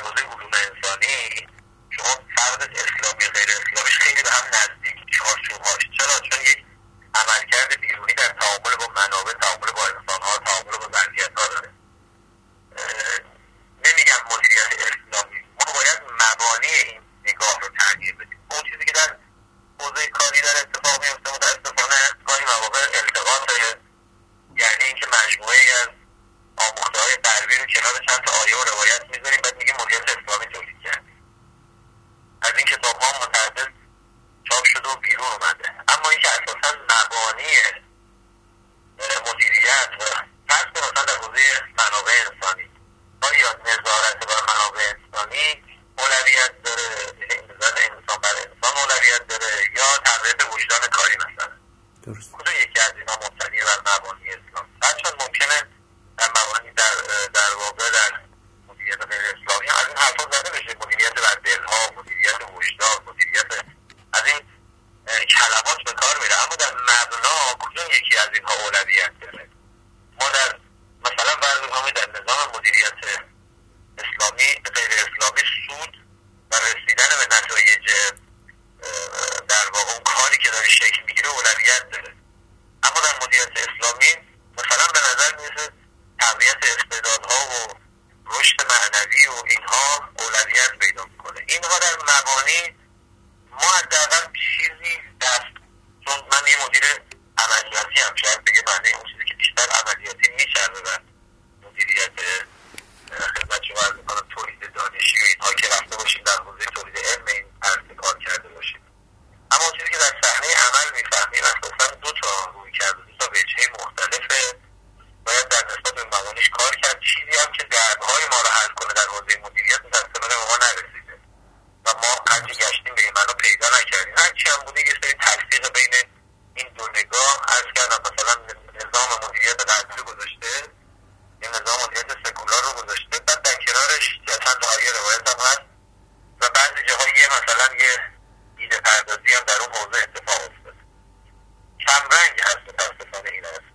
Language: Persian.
حوزه علوم انسانی شما فرد اسلامی غیر اسلامیش خیلی به هم نزدیک چارچوب‌هاش. چرا؟ چون یک عملکرد بیرونی در تعامل با منابع، تعامل با انسان‌ها، تعامل با ظرفیت‌ها داره. نمیگم مدیریت اسلامی، ما باید مبانی این نگاه رو تغییر بدیم. اون چیزی که در حوزه کاری در اتفاق میفته متاسفانه گاهی مواقع التقاطه، یعنی اینکه مجموعه‌ای از آموخته‌های غربی رو کنار چند تا آیه و روایت میذاریم بعد میگیم مدیریت اسلامی تولید کردیم. از این کتاب‌ها متعدد چاپ شده و بیرون اومده، اما اینکه اساساً مبانی مدیریت و فرض مثلا در حوزه منابع انسانی آیا نظارت بر منابع انسانی اولویت داره، نظارت انسان بر انسان اولویت داره، یا تقویت وجدان کاری مثلا. درست. کدوم یکی از اینا مبتنی بر مبانی اسلام؟ هرچند ممکنه در مبانی در واقع در مدیریت غیر اسلامی از این حرفا زده بشه، مدیریت بر دلها، مدیریت وجدان، مدیریت از این کلمات به کار میره، اما در مبنا کدوم یکی از اینها اولویت داره؟ ما در مثلا برنامه در نظام مدیریت اسلامی غیر اسلامی سود و رسیدن به نتایج در واقع اون کاری که داره شکل میگیره اولویت داره، اما در مدیریت اسلامی مثلا به نظر میرسه تقویت استعدادها و رشد معنوی و اینها اولویت پیدا میکنه. اینها در مبانی ما حداقل چیزی دست، چون من یه مدیر عملیاتی هم شاید بگه معنی اون چیزی که بیشتر عملیاتی میشرده و مدیریت خدمت شما عرض میکنم تولید دانشی و اینها که رفته باشیم در حوزه تولید علم این عرض کار کرده باشیم، اما اون چیزی که در صحنه عمل میفهمیم اساسا دو تا روی کرده، دو تا وجهه مختلفه، باید در نسبت به مبانیش کار کرد. چیزی هم که دردهای ما رو حل کنه در حوزه مدیریت متاسفانه به ما نرسیده و ما هرچی گشتیم به این معنا پیدا نکردیم. هرچی هم بوده یه سری تلفیق بین این دو نگاه عرض کردم، مثلا نظام مدیریت غربی رو گذاشته، یه نظام مدیریت سکولار رو گذاشته، بعد در کنارش چند تا آیه روایت هم هست و بعضی جاها یه مثلا یه ایده پردازی هم در اون حوزه اتفاق افتاده. کم رنگ هست متاسفانه این